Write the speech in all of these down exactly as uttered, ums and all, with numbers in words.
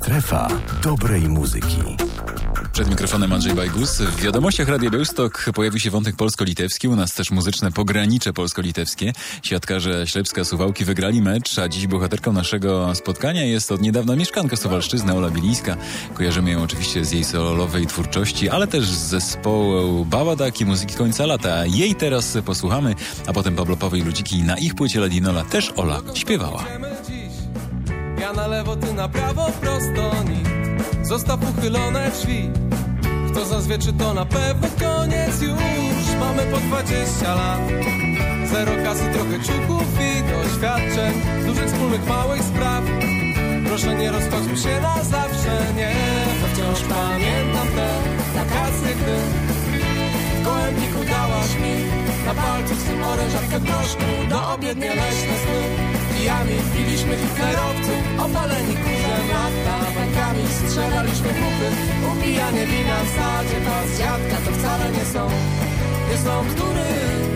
Strefa dobrej muzyki. Przed mikrofonem Andrzej Bajgus. W wiadomościach Radia Białystok pojawił się wątek polsko-litewski. U nas też muzyczne pogranicze polsko-litewskie. Siatkarze Ślepska Suwałki wygrali mecz, a dziś bohaterką naszego spotkania jest od niedawna mieszkanka Suwalszczyzny, Ola Bilińska. Kojarzymy ją oczywiście z jej solowej twórczości, ale też z zespołu Baładak i muzyki końca lata. Jej teraz posłuchamy, a potem Pablopowej Ludziki. Na ich płycie Ladinola też Ola śpiewała. Ja na lewo, ty na prawo, prosto nic. Zostaw uchylone drzwi. Kto zazwie, czy to na pewno koniec już. Mamy po dwadzieścia lat. Zero kasy, trochę ciuchów i doświadczeń. Dużych wspólnych małych spraw. Proszę, nie rozchodźmy się na zawsze, nie. Bo wciąż pamiętam te wakacje, gdy w gołębniku dałaś mi na palcu swym orężatkę proszku. Do obiednie leśne sny. Kijami wbiliśmy hitlerowców, opaleni kurzem lata. Bańkami strzelaliśmy muchy, upijanie wina w sadzie. Pas dziadka to wcale nie są, nie są bzdury.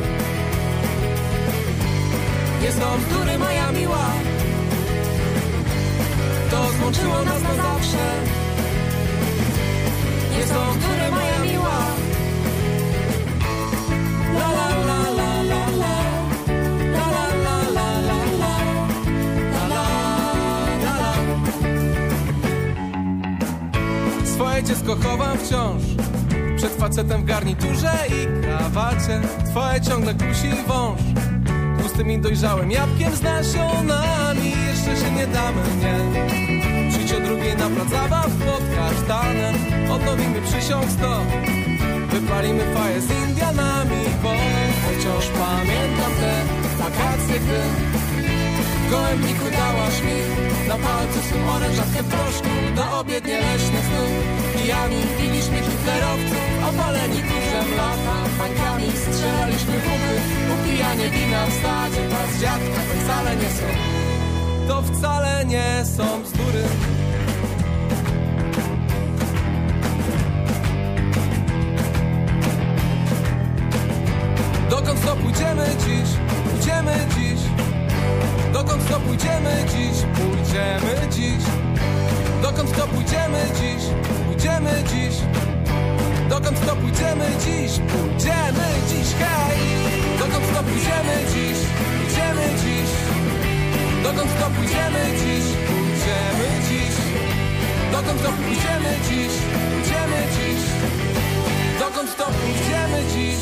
Nie są bzdury, moja miła. To złączyło nas na zawsze. Nie są bzdury, moja miła. La la la la la la. Swoje dziecko chowam wciąż przed facetem w garniturze i krawacie. Twoje ciągle kusi wąż tłustym i dojrzałym jabłkiem z nasionami. Jeszcze się nie damy, nie. Przyjdź o drugiej na plac zabaw pod kasztanem. Odnowimy przysiąg sto. Wypalimy faję z Indianami. Bo wciąż pamiętam te wakacje, gdy w gołębniku dałaś mi na palcu swym orężatkę proszku. Do obiednie leśne sny. Kijami wbiliśmy hitlerowców, opaleni kurzem lata. Bańkami strzelaliśmy buchy, upijanie wina w stadzie. Pas dziadka to wcale nie są, to wcale nie są bzdury. Dokąd to pójdziemy dziś? Pójdziemy dziś. Dokąd to pójdziemy dziś? Pójdziemy dziś. Dokąd to pójdziemy dziś? Pójdziemy dziś. Dokąd to pójdziemy dziś? Pójdziemy dziś, hej! Dokąd to pójdziemy dziś? Pójdziemy dziś. Dokąd to pójdziemy dziś? Pójdziemy dziś. Dokąd to pójdziemy dziś? Pójdziemy dziś. Dokąd to pójdziemy dziś?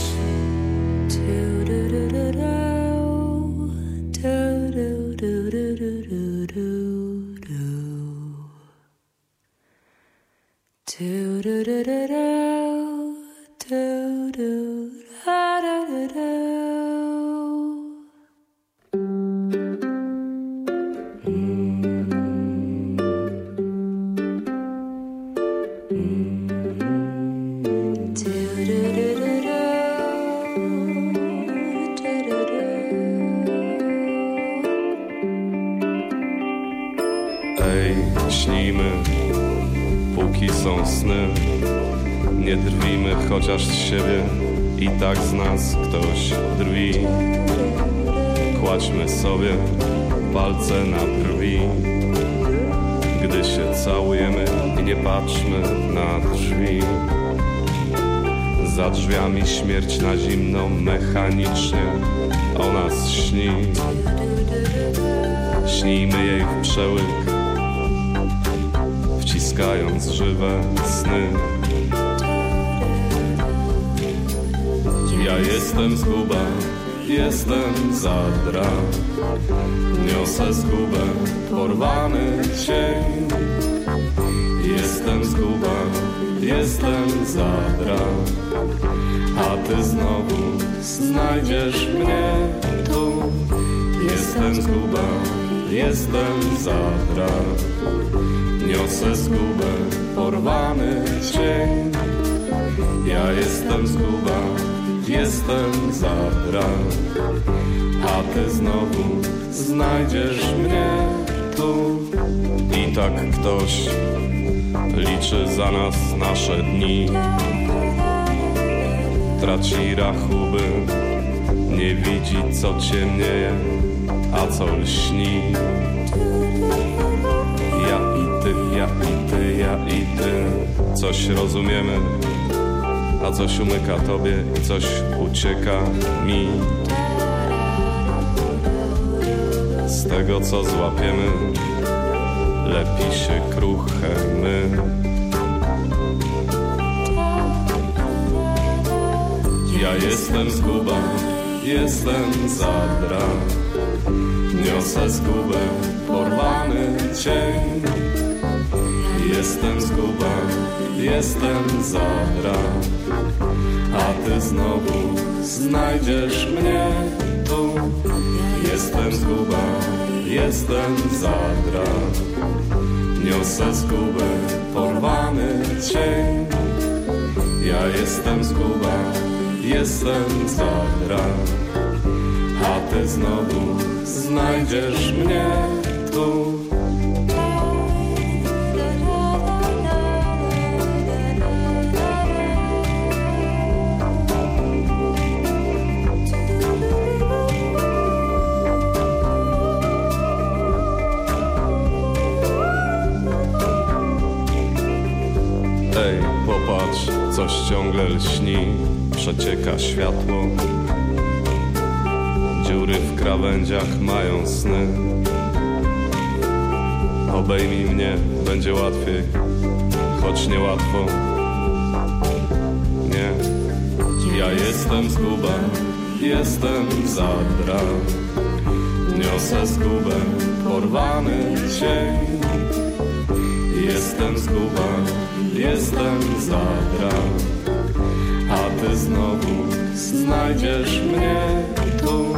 Ej, śnijmy, póki są sny. Nie drwimy chociaż z siebie, i tak z nas ktoś drwi. Kładźmy sobie palce na brwi, gdy się całujemy, i nie patrzmy na drzwi. Za drzwiami śmierć na zimno, mechanicznie o nas śni. Śnijmy jej w przełyk, wciskając żywe sny. Ja jestem zguba, jestem zadra. Niosę zgubę, porwany cień. Jestem zguba, jestem zadra. A ty znowu znajdziesz mnie tu. Jestem zguba, jestem zadra. Niosę zgubę, porwany cień. Ja jestem zguba, jestem zadra. A ty znowu znajdziesz mnie tu. I tak ktoś liczy za nas nasze dni. Traci rachuby, nie widzi co ciemnieje, a co lśni. Ja i ty, ja i ty. coś rozumiemy, a coś umyka tobie i coś ucieka mi. Z tego co złapiemy, lepi się kruche my. Ja jestem zguba, jestem zadra, niosę zgubę, porwany cień. Jestem zguba, jestem zadra, a ty znowu znajdziesz mnie tu. Jestem zguba, jestem zadra, niosę zgubę, porwany cień. Ja jestem zguba, jestem zadra, a ty znowu znajdziesz mnie tu. Ej, popatrz, coś ciągle lśni, przecieka światło. Dziury w krawędziach mają sny. Obejmij mnie, będzie łatwiej, choć niełatwo. Nie, ja jestem zguba, jestem zadra, niosę zgubę, porwany cień. Jestem zguba, jestem zadra, a ty znowu znajdziesz mnie tu.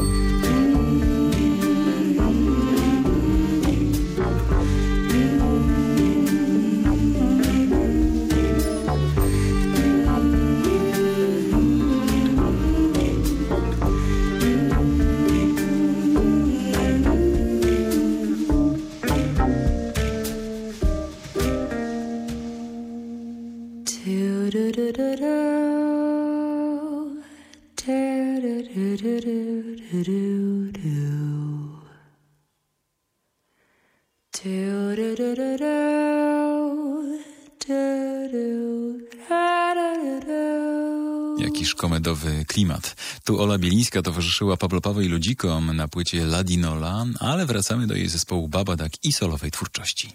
Jakiż komedowy klimat. Tu Ola Bielińska towarzyszyła Pablo Paweł i Ludzikom na płycie Ladinola, ale wracamy do jej zespołu Babadak i solowej twórczości.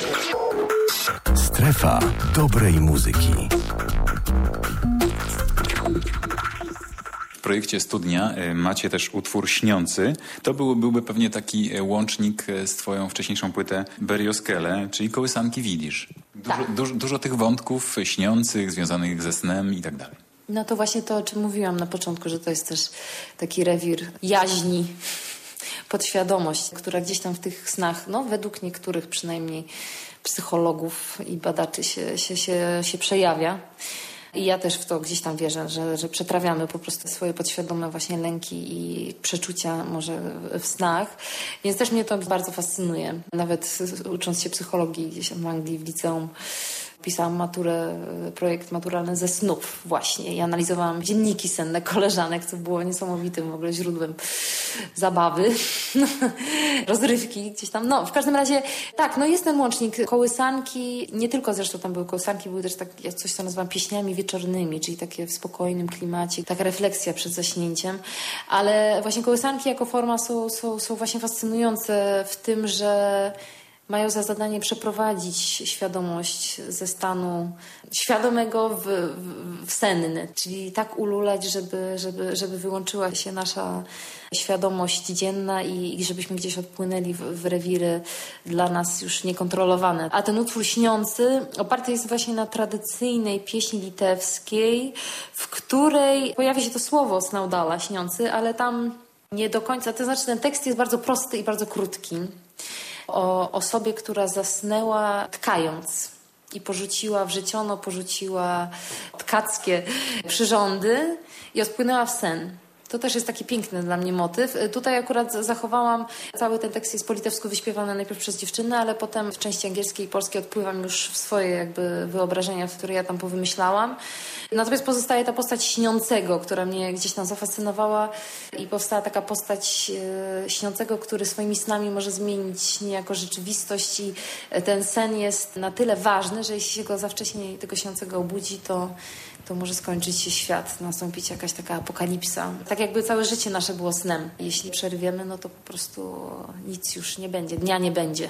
Strefa dobrej muzyki. W projekcie Studnia macie też utwór Śniący. To był, byłby pewnie taki łącznik z twoją wcześniejszą płytę Berioskele, czyli Kołysanki widzisz. Dużo, Tak. dużo, dużo tych wątków śniących, związanych ze snem i tak dalej. No to właśnie to, o czym mówiłam na początku, że to jest też taki rewir jaźni, podświadomość, która gdzieś tam w tych snach, no według niektórych przynajmniej psychologów i badaczy się, się, się, się przejawia. I ja też w to gdzieś tam wierzę, że, że przetrawiamy po prostu swoje podświadome właśnie lęki i przeczucia może w snach. Więc też mnie to bardzo fascynuje. Nawet ucząc się psychologii gdzieś w Anglii, w liceum, pisałam maturę, projekt maturalny ze snów właśnie i analizowałam dzienniki senne koleżanek, co było niesamowitym w ogóle źródłem zabawy, rozrywki gdzieś tam. No, w każdym razie tak, no jest ten łącznik kołysanki, nie tylko zresztą tam były kołysanki, były też tak, ja coś co nazywam pieśniami wieczornymi, czyli takie w spokojnym klimacie, taka refleksja przed zaśnięciem, ale właśnie kołysanki jako forma są, są, są właśnie fascynujące w tym, że mają za zadanie przeprowadzić świadomość ze stanu świadomego w, w, w senny, czyli tak ululać, żeby, żeby, żeby wyłączyła się nasza świadomość dzienna i, i żebyśmy gdzieś odpłynęli w, w rewiry dla nas już niekontrolowane. A ten utwór Śniący oparty jest właśnie na tradycyjnej pieśni litewskiej, w której pojawia się to słowo Snaudala, śniący, ale tam nie do końca, to znaczy ten tekst jest bardzo prosty i bardzo krótki. O osobie, która zasnęła tkając i porzuciła, wrzeciono porzuciła tkackie przyrządy i odpłynęła w sen. To też jest taki piękny dla mnie motyw. Tutaj akurat zachowałam, cały ten tekst jest po litewsku wyśpiewany najpierw przez dziewczynę, ale potem w części angielskiej i polskiej odpływam już w swoje jakby wyobrażenia, które ja tam powymyślałam. Natomiast pozostaje ta postać śniącego, która mnie gdzieś tam zafascynowała i powstała taka postać e, śniącego, który swoimi snami może zmienić niejako rzeczywistość i ten sen jest na tyle ważny, że jeśli się go za wcześnie tego śniącego obudzi, to to może skończyć się świat, nastąpić jakaś taka apokalipsa. Tak jakby całe życie nasze było snem. Jeśli przerwiemy, no to po prostu nic już nie będzie, dnia nie będzie.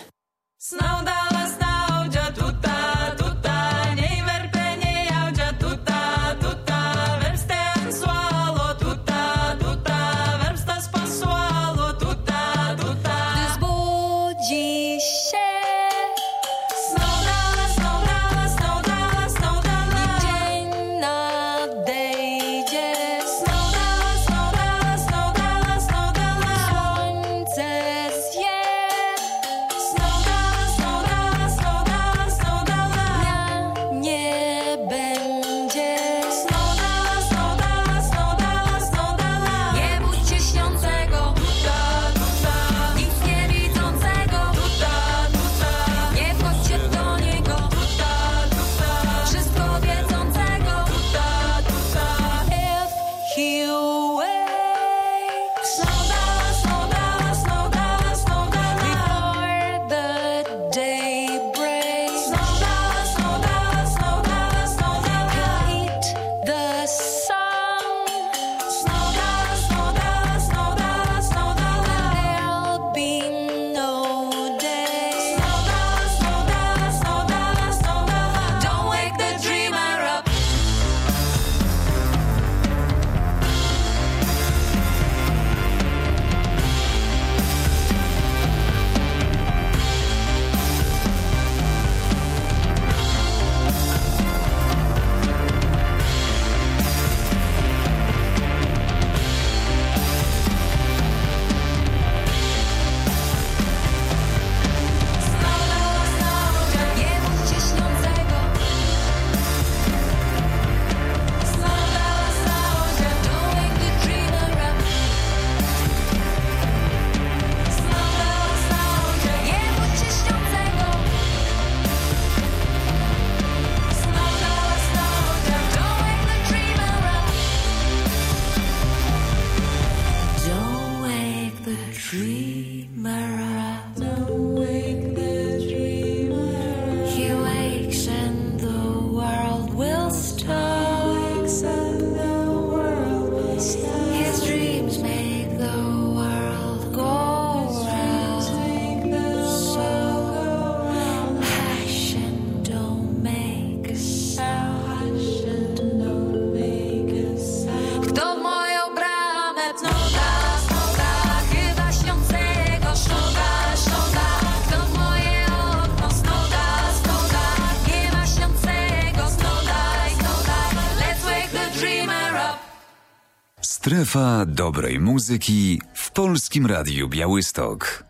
Strefa dobrej muzyki w Polskim Radiu Białystok.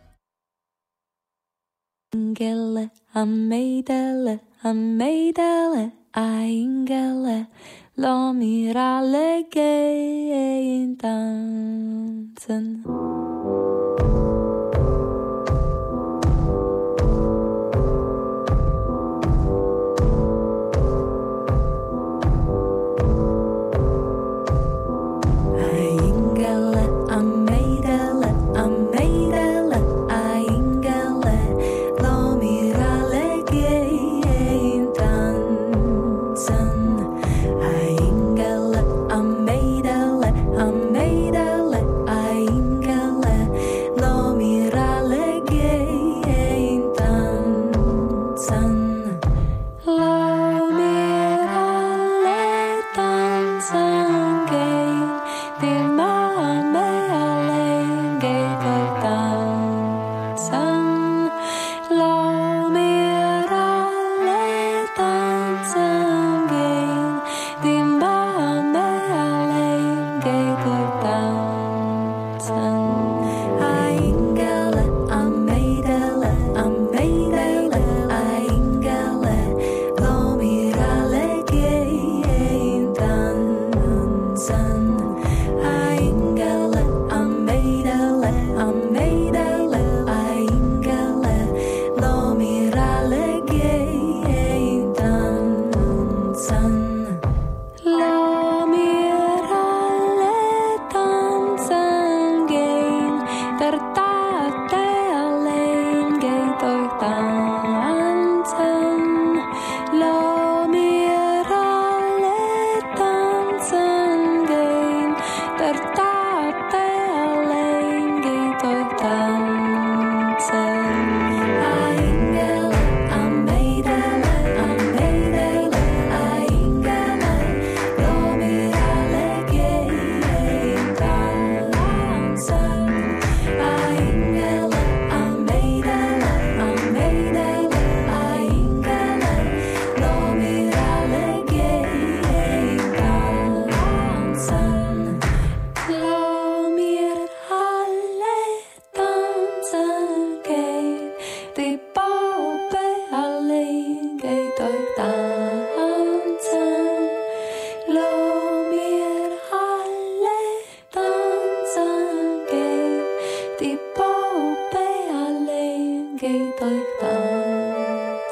Ingele, ammeidele, ammeidele, a ingele, lo mirale gein tanzen. Ingele,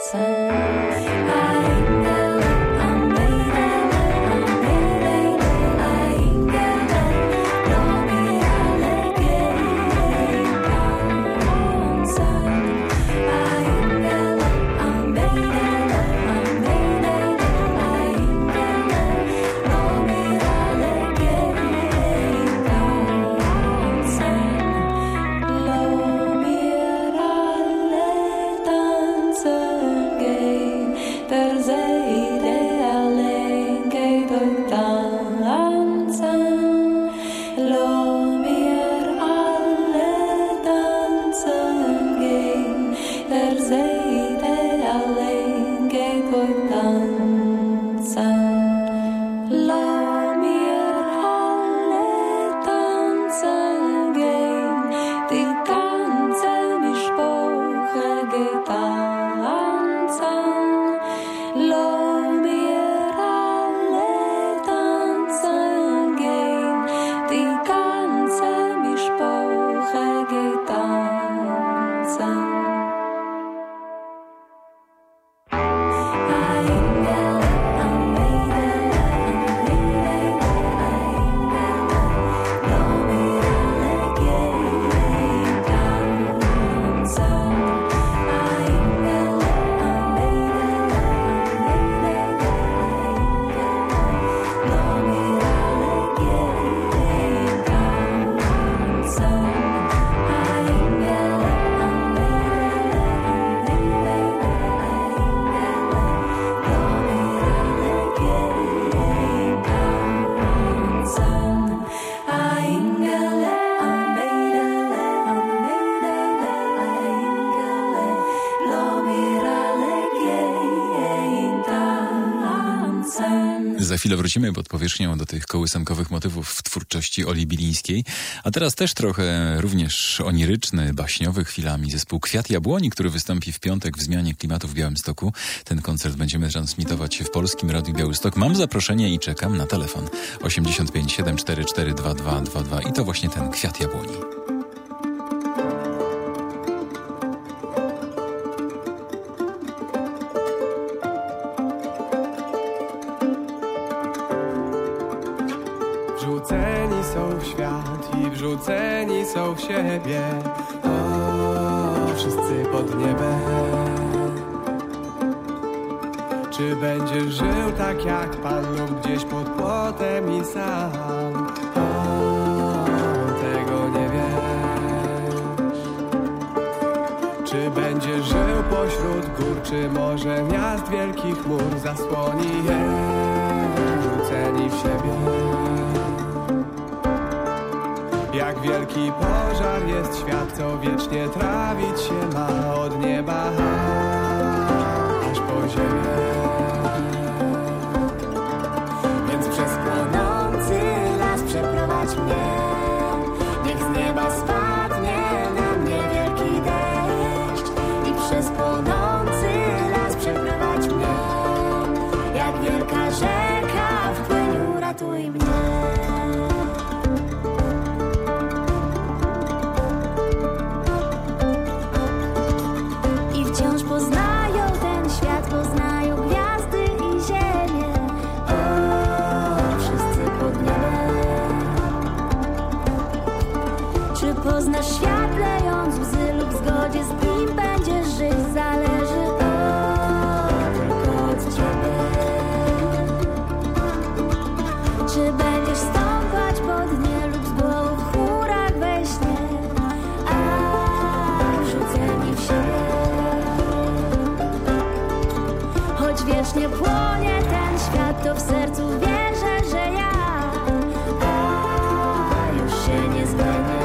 Za chwilę wrócimy pod powierzchnią do tych kołysankowych motywów w twórczości Oli Bilińskiej. A teraz też trochę również oniryczny, baśniowy chwilami zespół Kwiat Jabłoni, który wystąpi w piątek w Zmianie Klimatu w Białymstoku. Ten koncert będziemy transmitować w Polskim Radiu Białystok. Mam zaproszenie i czekam na telefon osiemdziesiąt pięć siedem cztery cztery dwa dwa dwa dwa i to właśnie ten Kwiat Jabłoni. Wrzuceni są w świat i wrzuceni są w siebie. O, wszyscy pod niebem. Czy będziesz żył tak jak Pan lub gdzieś pod płotem i sam? O, tego nie wiesz. Czy będziesz żył pośród gór, czy może miast wielkich mur zasłoni je? Wrzuceni w siebie. Jak wielki pożar jest świat, co wiecznie trawić się ma od nieba aż po ziemię. Więc przez płonący las przeprowadź mnie. Niech z nieba spadnie na mnie wielki deszcz. I przez płonący las przeprowadź mnie. Jak wielka rzeka wpłyń, uratuj mnie. Poznasz świat lejąc łzy lub w zgodzie z nim będziesz żyć, zależy o, tylko od ciebie. Czy będziesz stąpać po dnie lub z głową w chmurach we śnie, a wrzuceni w siebie. Choć wiecznie płonie ten świat, to w sercu wierzę, że ja a już się nie zmienię.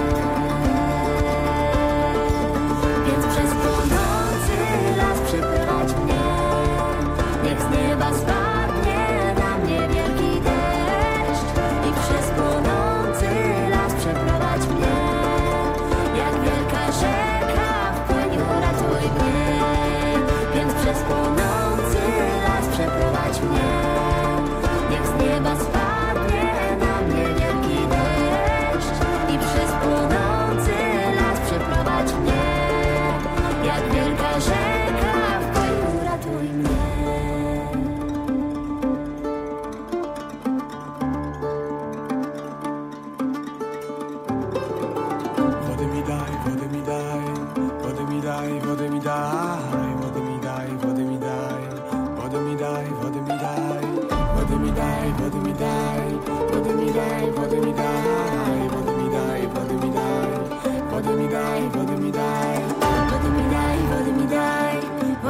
Spadnie na mnie wielki deszcz i przez płonący las przeprowadź mnie. Jak wielka rzeka wpłyń, uratuj mnie. Więc przez płonący las przeprowadź mnie. Niech z nieba spadnie na mnie wielki deszcz i przez płonący las przeprowadź mnie. Jak wielka rzeka wpłyń, uratuj mnie.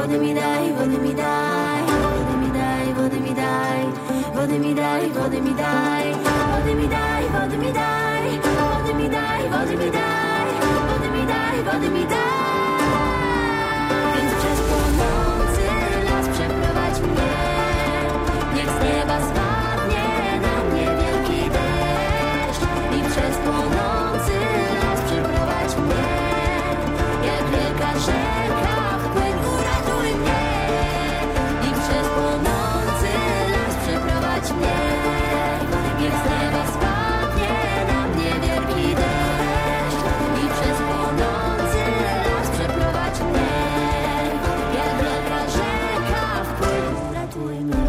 wody mi daj, wody mi daj, wody mi daj, wody mi daj, wody mi daj, wody mi daj, wody mi daj, wody mi daj, wody mi daj, wody mi daj, wody mi daj, wody mi daj. Więc przez płonący las przeprowadź mnie, niech z nieba spadnie na mnie wielki deszcz i przez płonący las przeprowadź mnie, jak wielka rzeka wpływ uratuj mnie i przez płonący las przeprowadź mnie, niech z nieba spadnie na mnie wielki deszcz i przez płonący las przeprowadź mnie, jak wielka rzeka wpływ uratuj mnie.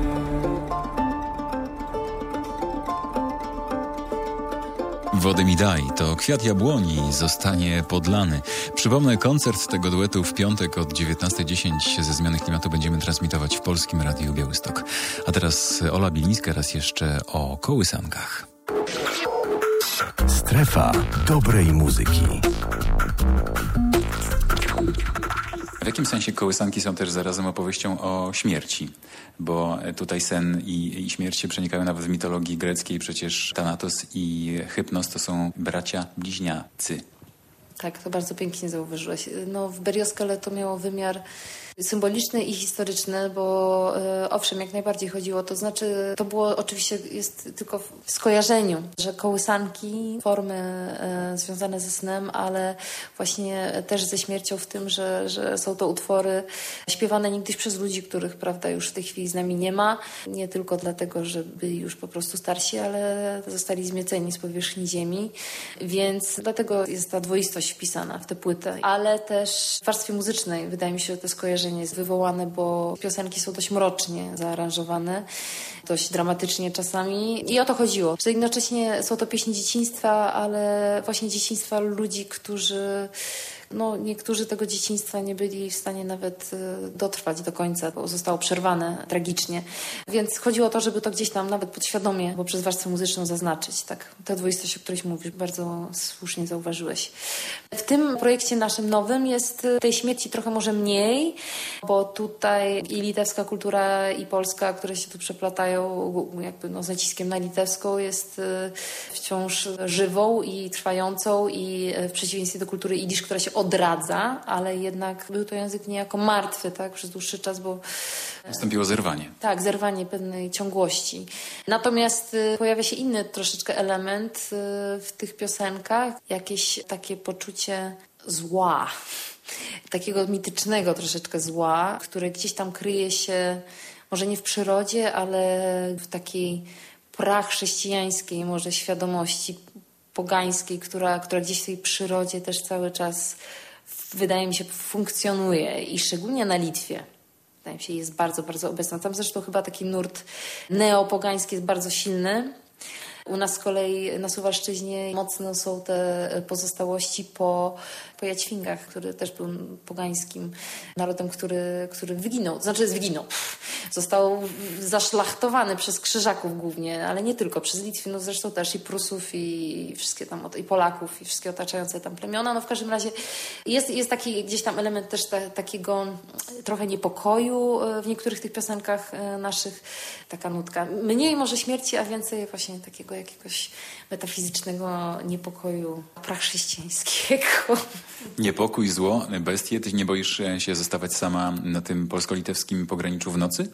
Wody mi daj to Kwiat Jabłoni zostanie podlany. Przypomnę, koncert tego duetu w piątek od dziewiętnasta dziesięć ze Zmiany Klimatu będziemy transmitować w Polskim Radiu Białystok. A teraz Ola Bilińska raz jeszcze o kołysankach. Strefa dobrej muzyki. W jakim sensie kołysanki są też zarazem opowieścią o śmierci? Bo tutaj sen i, i śmierć się przenikają nawet w mitologii greckiej. Przecież Thanatos i Hypnos to są bracia bliźniacy. Tak, to bardzo pięknie zauważyłeś. No, w Berioskale to miało wymiar symboliczny i historyczny, bo e, owszem, jak najbardziej chodziło. To znaczy, to było oczywiście jest tylko w skojarzeniu, że kołysanki, formy e, związane ze snem, ale właśnie też ze śmiercią w tym, że, że są to utwory śpiewane niegdyś przez ludzi, których, prawda, już w tej chwili z nami nie ma. Nie tylko dlatego, że byli już po prostu starsi, ale zostali zmieceni z powierzchni ziemi. Więc dlatego jest ta dwoistość wpisana w tę płytę. Ale też w warstwie muzycznej wydaje mi się, że to skojarzenie jest wywołane, bo piosenki są dość mrocznie zaaranżowane, dość dramatycznie czasami. I o to chodziło. Że jednocześnie są to pieśni dzieciństwa, ale właśnie dzieciństwa ludzi, którzy... No, niektórzy tego dzieciństwa nie byli w stanie nawet dotrwać do końca, bo zostało przerwane tragicznie. Więc chodziło o to, żeby to gdzieś tam nawet podświadomie, bo przez warstwę muzyczną zaznaczyć. Tak, tę dwoistość, o której mówisz, bardzo słusznie zauważyłeś. W tym projekcie naszym nowym jest tej śmierci trochę może mniej, bo tutaj i litewska kultura, i polska, które się tu przeplatają jakby no, z naciskiem na litewską, jest wciąż żywą i trwającą i w przeciwieństwie do kultury idisz, która się odradza, ale jednak był to język niejako martwy, tak, przez dłuższy czas, bo... Nastąpiło zerwanie. Tak, zerwanie pewnej ciągłości. Natomiast y, pojawia się inny troszeczkę element y, w tych piosenkach, jakieś takie poczucie zła, takiego mitycznego troszeczkę zła, które gdzieś tam kryje się, może nie w przyrodzie, ale w takiej prachrześcijańskiej może świadomości pogańskiej, która, która gdzieś w tej przyrodzie też cały czas, wydaje mi się, funkcjonuje i szczególnie na Litwie. Wydaje mi się, jest bardzo, bardzo obecna. Tam zresztą chyba taki nurt neopogański jest bardzo silny. U nas z kolei na Suwalszczyźnie mocno są te pozostałości po, po Jadźwingach, który też był pogańskim narodem, który, który wyginął. Znaczy wyginął. Został zaszlachtowany przez Krzyżaków głównie, ale nie tylko, przez Litwinów zresztą też i Prusów i wszystkie tam, i Polaków i wszystkie otaczające tam plemiona. No w każdym razie jest, jest taki gdzieś tam element też ta, takiego trochę niepokoju w niektórych tych piosenkach naszych. Taka nutka. Mniej może śmierci, a więcej właśnie takiego jakiegoś metafizycznego niepokoju prachrześcijańskiego. Niepokój, zło, bestie. Ty nie boisz się zostawać sama na tym polsko-litewskim pograniczu w nocy?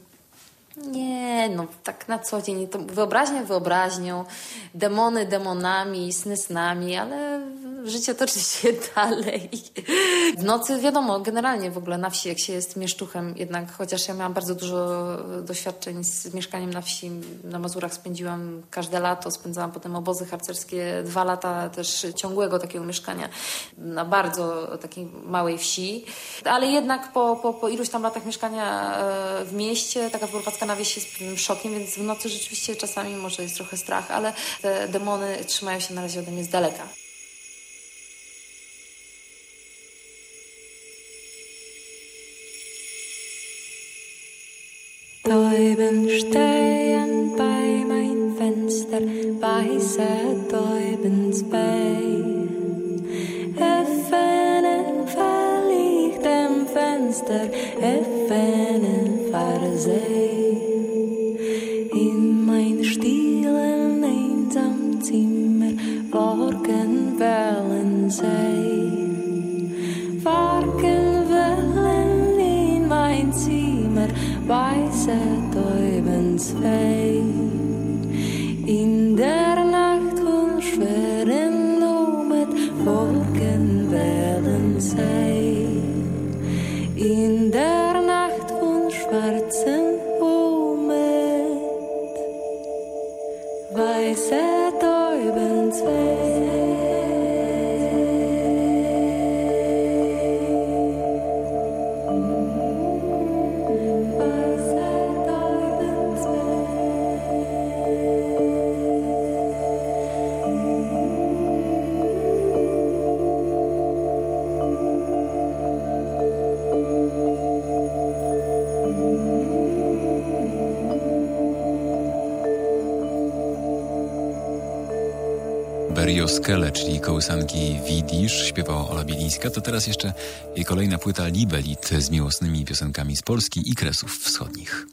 Nie, no tak na co dzień. To wyobraźnia wyobraźnią, demony demonami, sny snami, ale życie toczy się dalej. W nocy wiadomo, generalnie w ogóle na wsi, jak się jest mieszczuchem, jednak chociaż ja miałam bardzo dużo doświadczeń z mieszkaniem na wsi, na Mazurach spędziłam każde lato, spędzałam potem obozy harcerskie, dwa lata też ciągłego takiego mieszkania na bardzo takiej małej wsi, ale jednak po, po, po iluś tam latach mieszkania w mieście, taka prowadzka na wieś jest pewnym szokiem, więc w nocy rzeczywiście czasami może jest trochę strach, ale te demony trzymają się na razie ode mnie z daleka. Täuben stehen bei mein Fenster, weiße Täubensbein. Öffnen verlichtem Fenster Fenster öffnen versehen. In mein stillen, einsam Zimmer Morgenwellen sein. Morgenwellen in mein Zimmer, weiße Täubensfee. In der Nacht von schweren Lumet Morgenwellen sein. In der Nacht von schwarzen Lumet weiße Täubensfee. Berioskele, czyli kołysanki Widzisz, śpiewała Ola Bielińska. To teraz jeszcze jej kolejna płyta Libelit z miłosnymi piosenkami z Polski i Kresów Wschodnich.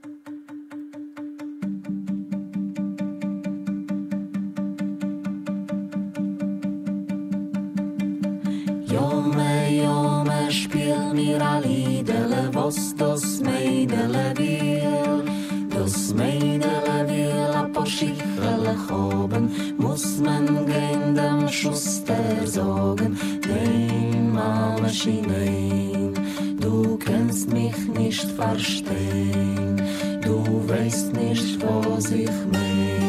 Jome, jome, spiel mir a Liedele, was das Meidele will. Das Meidele will a paar Schichele haben, muss man gehen dem Schuster sagen. Nein, Mama, nein, du kannst mich nicht verstehen, du weißt nicht, was ich mein.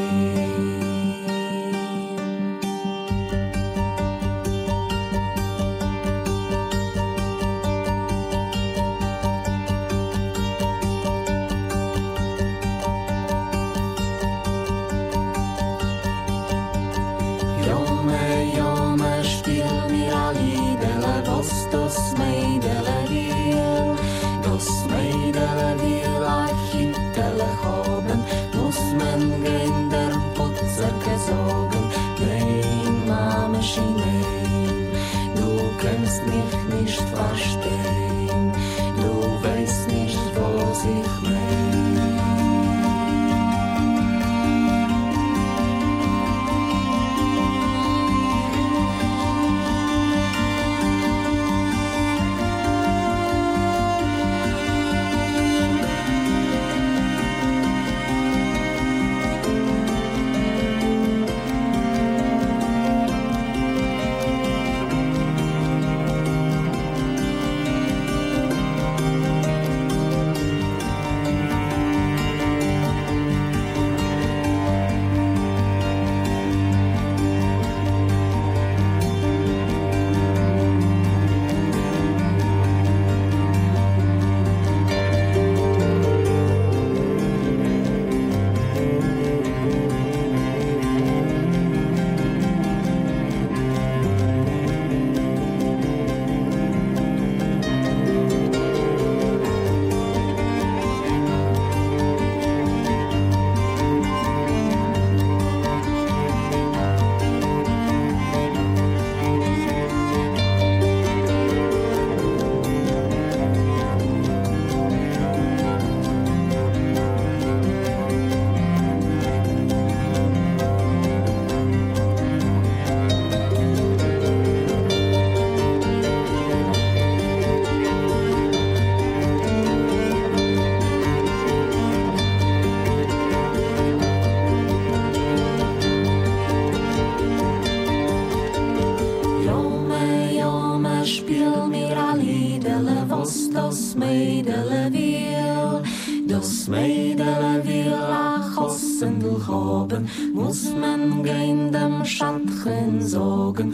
Muss man gehen dem Schatten sagen,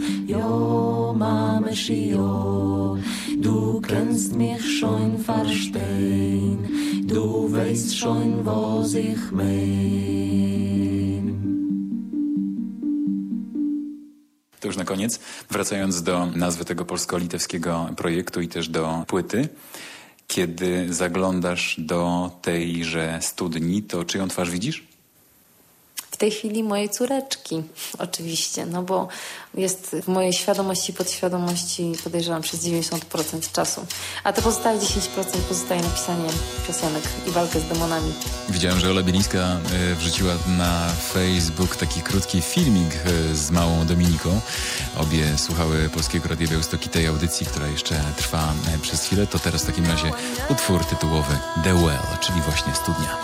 ja, Mama, ja, du kannst mich schon verstehen, du weißt schon, was ich mein. To już na koniec, wracając do nazwy tego polsko-litewskiego projektu i też do płyty, kiedy zaglądasz do tejże studni, to czyją twarz widzisz? W tej chwili mojej córeczki, oczywiście, no bo jest w mojej świadomości, podświadomości, podejrzewam, przez dziewięćdziesiąt procent czasu. A te pozostałe dziesięć procent pozostaje na pisanie piosenek i walkę z demonami. Widziałem, że Ola Bielińska e, wrzuciła na Facebook taki krótki filmik e, z małą Dominiką. Obie słuchały Polskiego Radia Białystok i tej audycji, która jeszcze trwa e, przez chwilę. To teraz w takim razie utwór tytułowy The Well, czyli właśnie studnia.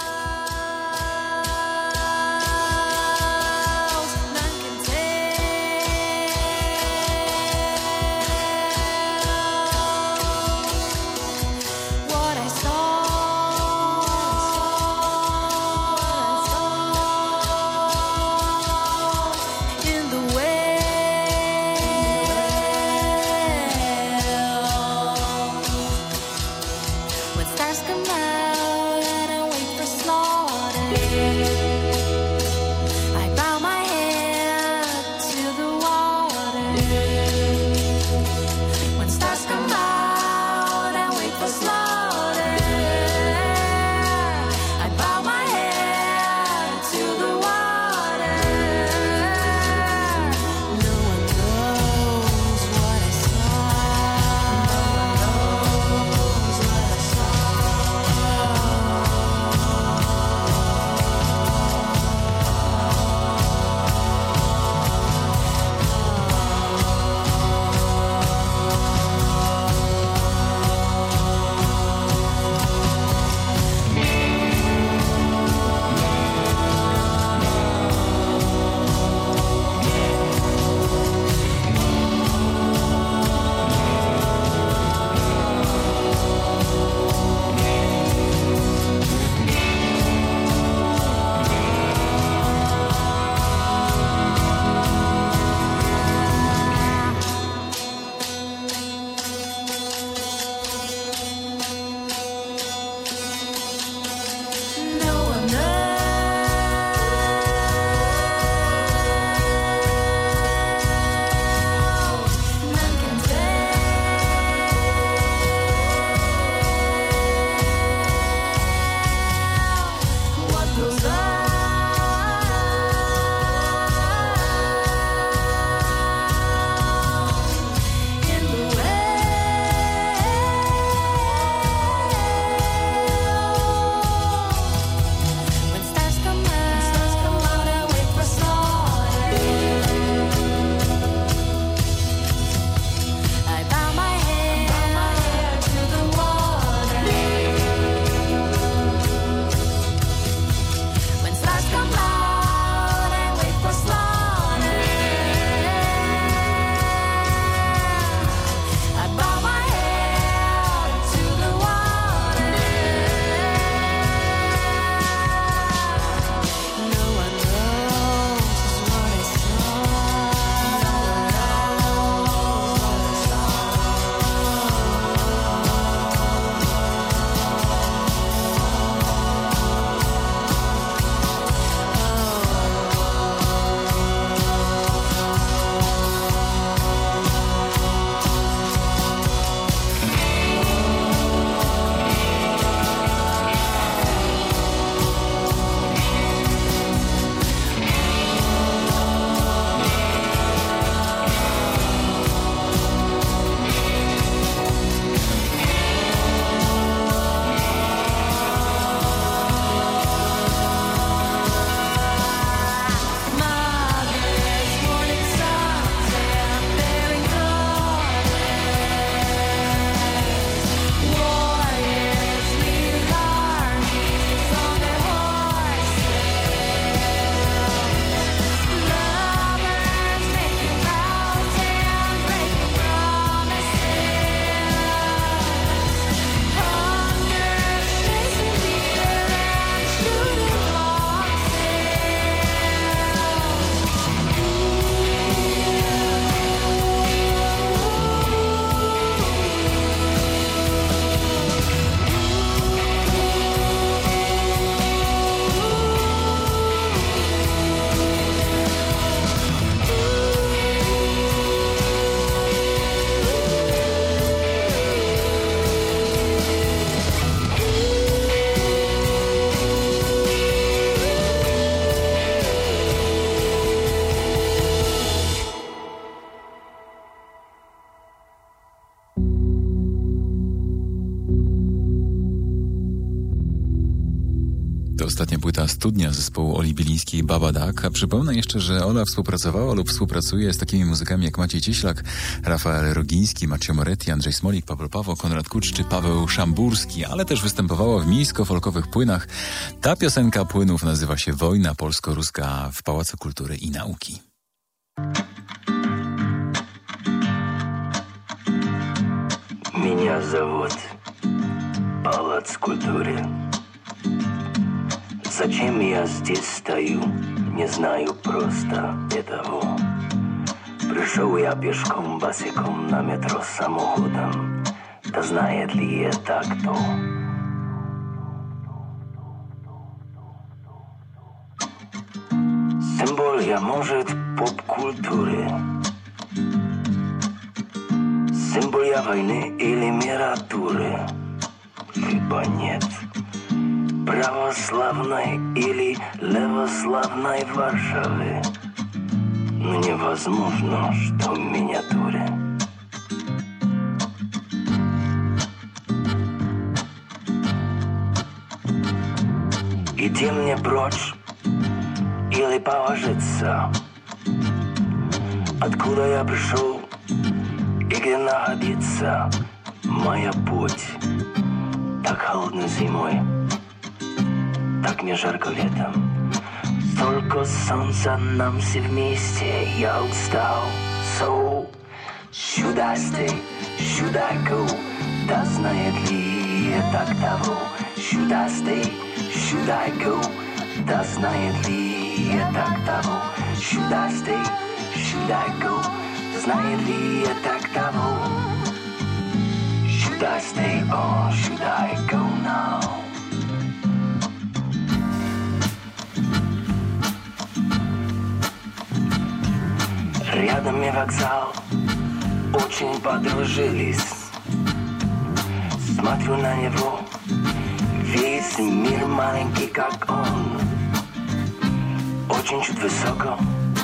Oh To ostatnia płyta Studnia zespołu Oli Bilińskiej Baba Duck, a przypomnę jeszcze, że Ola współpracowała lub współpracuje z takimi muzykami jak Maciej Cieślak, Rafael Rogiński, Macio Moretti, Andrzej Smolik, Paweł Paweł, Konrad Kucz czy Paweł Szamburski, ale też występowała w miejsko-folkowych płynach. Ta piosenka płynów nazywa się Wojna polsko-ruska w Pałacu Kultury i Nauki. Меня зовут Палац культуры. Зачем я здесь стою, не знаю просто этого. Пришел я пешком, босиком на метро самоходом. Да знает ли это кто? Символия, может, поп-культуры. Символия войны или миратуры? Либо нет. Православной или левославной Варшавы? Но невозможно, что в миниатюре. Иди мне прочь или положиться. Откуда я пришел и где находится моя путь? Так холодно зимой, так мне жарко летом. Столько солнца нам все вместе, я устал. So, should I stay, should I go? Да знает ли это того? Should I stay, should I go? Да знает ли это того? Should I stay, should I go? Знает ли это того? Should I stay or should I go now? Рядом мне вокзал, очень подружились. Смотрю на него, весь мир маленький, как он. Очень чуть высоко,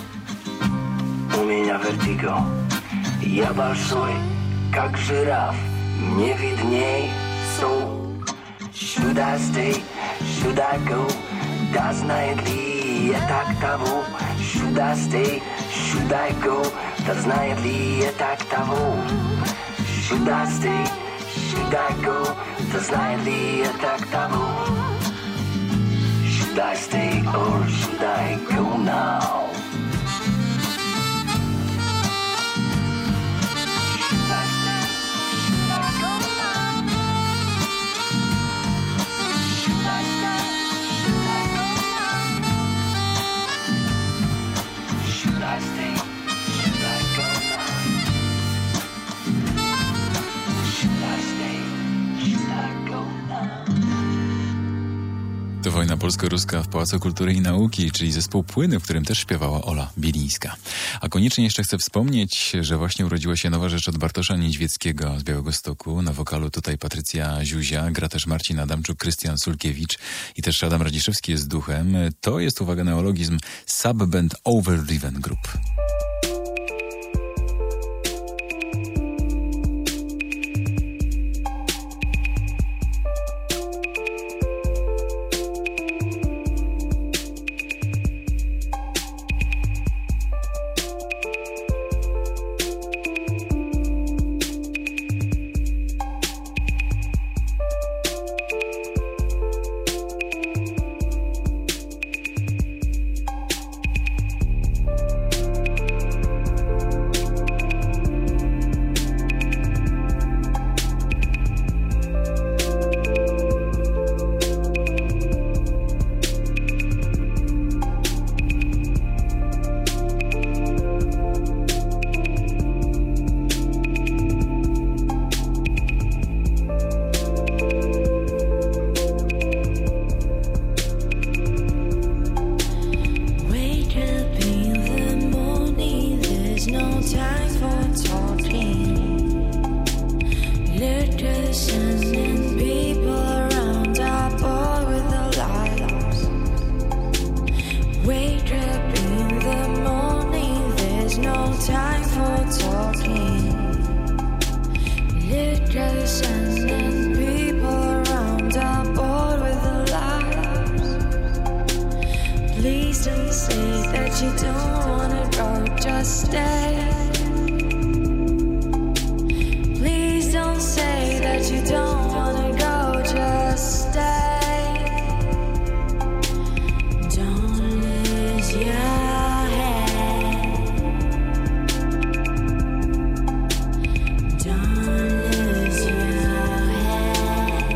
у меня вертиго. Я большой, как жираф, мне видней. So, should I stay, should I go? Да знает ли это того? Should I stay, should I go? Да знает ли это того? Should I stay, should I go? Да знает ли это того? Should I stay or should I go now? To Wojna polsko-ruska w Pałacu Kultury i Nauki, czyli zespół Płyny, w którym też śpiewała Ola Bilińska. A koniecznie jeszcze chcę wspomnieć, że właśnie urodziła się nowa rzecz od Bartosza Niedźwieckiego z Białegostoku. Na wokalu tutaj Patrycja Ziuzia, gra też Marcin Adamczuk, Krystian Sulkiewicz i też Adam Radziszewski jest duchem. To jest, uwaga, neologizm, Subband Overdriven Group. that you don't wanna go, just stay. Please don't say that you don't wanna go, just stay. Don't lose your head. Don't lose your head.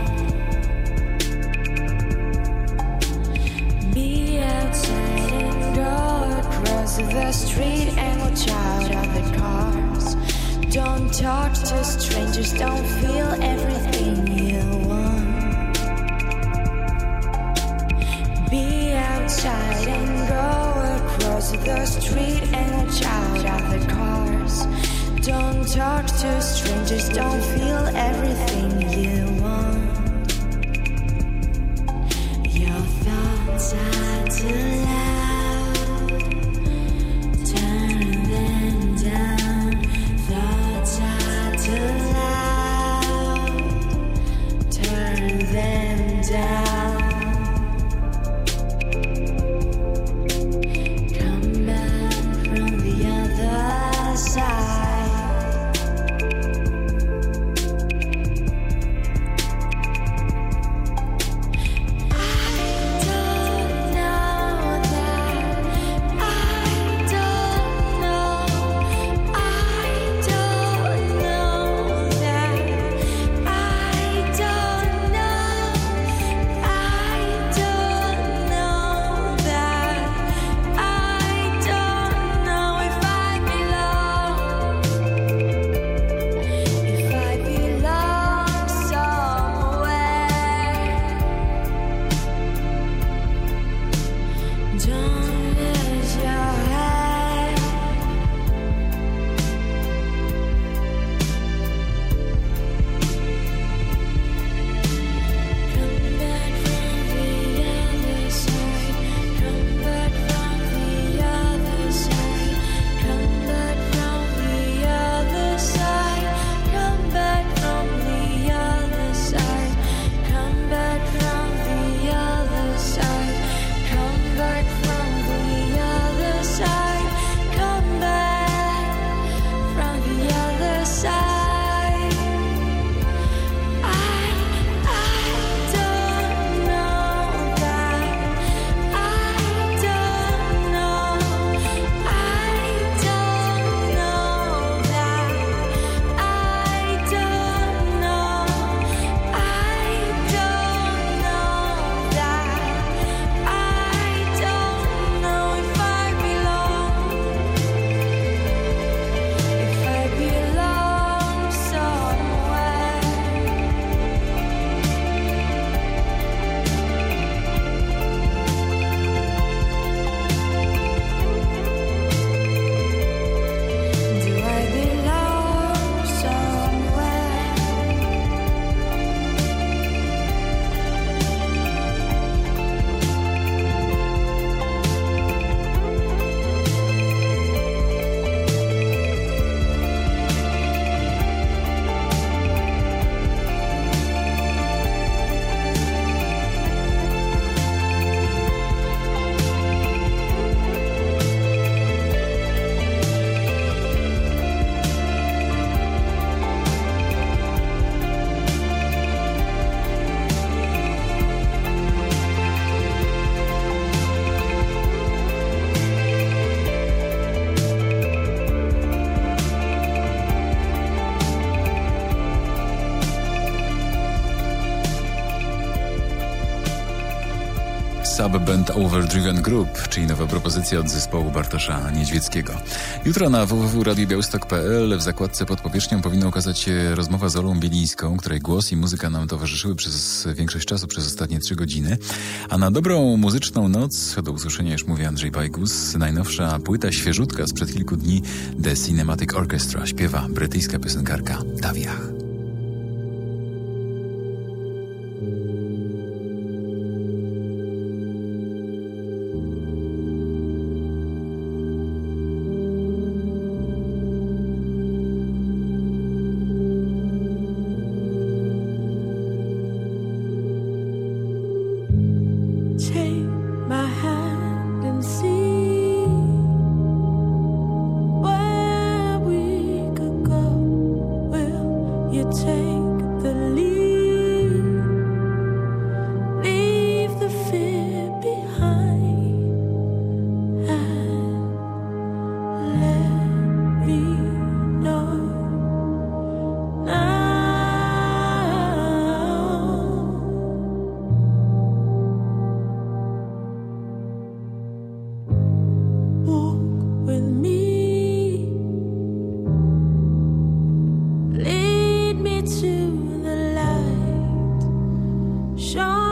Be outside and go across the street and watch out of the cars. Don't talk to strangers, don't feel everything you want. Be outside and go across the street and watch out of the cars. Don't talk to strangers, don't feel everything you want. Your thoughts are too loud, turn them down. Thoughts are too loud, turn them down. Come back from the other side. Subband Overdriven Group, czyli nowa propozycja od zespołu Bartosza Niedźwieckiego. Jutro na w w w kropka radio białystok kropka p l w zakładce Pod powierzchnią powinna ukazać się rozmowa z Olą Bielińską, której głos i muzyka nam towarzyszyły przez większość czasu, przez ostatnie trzy godziny. A na dobrą muzyczną noc, do usłyszenia już mówi Andrzej Bajgus, najnowsza płyta świeżutka sprzed kilku dni, The Cinematic Orchestra, śpiewa brytyjska piosenkarka Taviach. Take my hand and see Show